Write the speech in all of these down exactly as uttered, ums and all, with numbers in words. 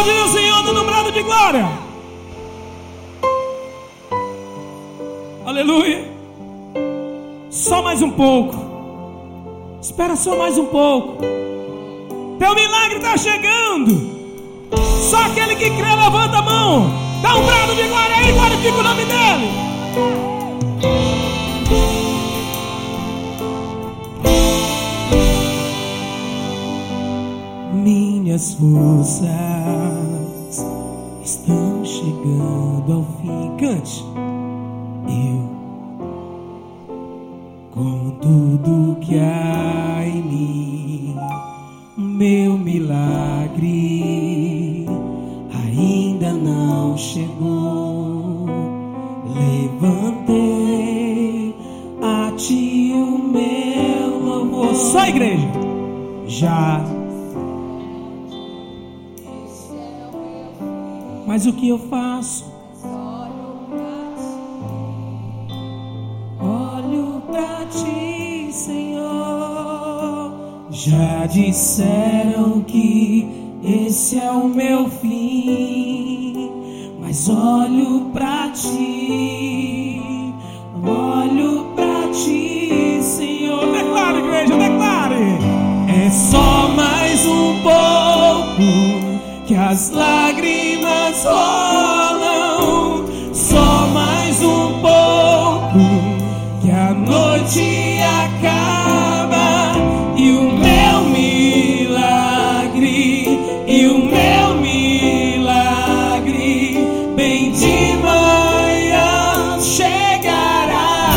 aplaudir o Senhor no brado de glória. Aleluia. Só mais um pouco. Espera só mais um pouco. Teu milagre está chegando. Só aquele que crê, levanta a mão. Dá um brado de glória aí, glorifica o nome dele. Minhas forças estão chegando ao fim. Cante. Eu, com tudo que há em mim, meu milagre ainda não chegou. Levantei a ti o meu louvor. Só igreja. Já. Mas o que eu faço? Olho pra ti, Senhor. Já disseram que esse é o meu fim, mas olho pra ti, olho pra ti, Senhor. Declare, igreja, declare. É só mais um pouco que as lágrimas rolam, só mais um pouco que a noite acaba e o meu milagre, e o meu milagre bem de manhã chegará.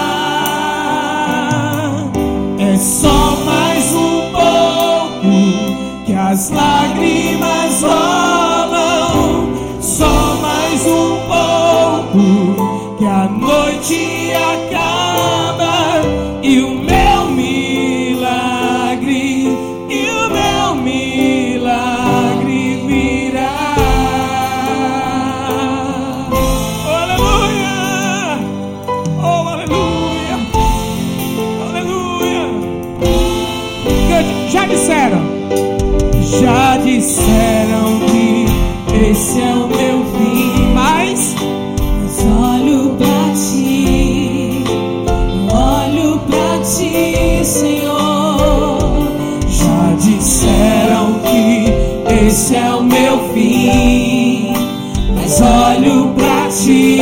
É só mais um pouco que as lágrimas rolam, só mais um pouco que a noite acaba e o meu milagre, e o meu milagre virá. Oh, aleluia! Oh, aleluia! Aleluia! Já disseram, já disseram que esse é o meu fim, mas, mas olho pra ti, olho pra ti, Senhor. Já disseram que esse é o meu fim, mas olho pra ti,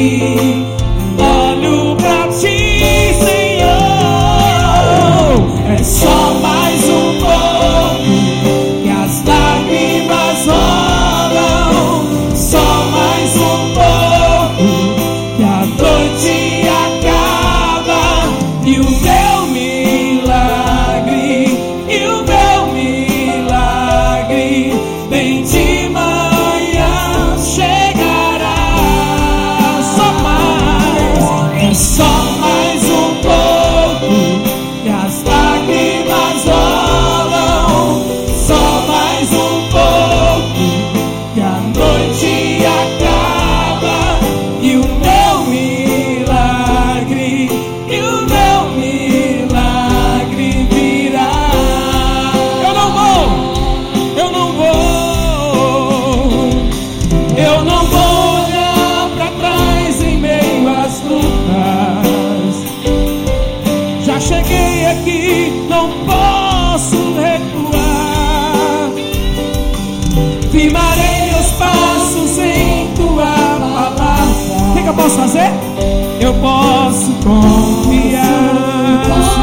olho pra ti, Senhor. É só mais um pouco que as lágrimas rolam, só mais um pouco que a noite acaba e o meu milagre, e o meu milagre bem de manhã chegará. Só mais, é só mais um pouco que as lágrimas rolam, só mais um pouco que a noite acaba e o meu milagre, e o meu milagre virá. Eu não vou, eu não vou, eu não vou olhar pra trás em meio às lutas. Já cheguei aqui, não posso recuar. Firmarei meus passos em tua palavra. O que, que eu posso fazer? Eu posso confiar.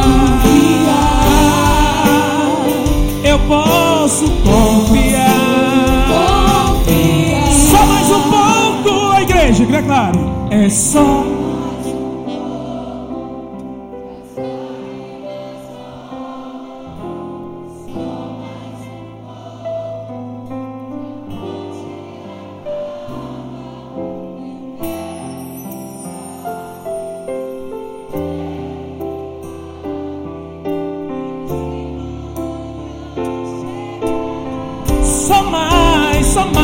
Eu posso confiar. Só mais um pouco, a igreja, é claro. É só. Só mais, só mais.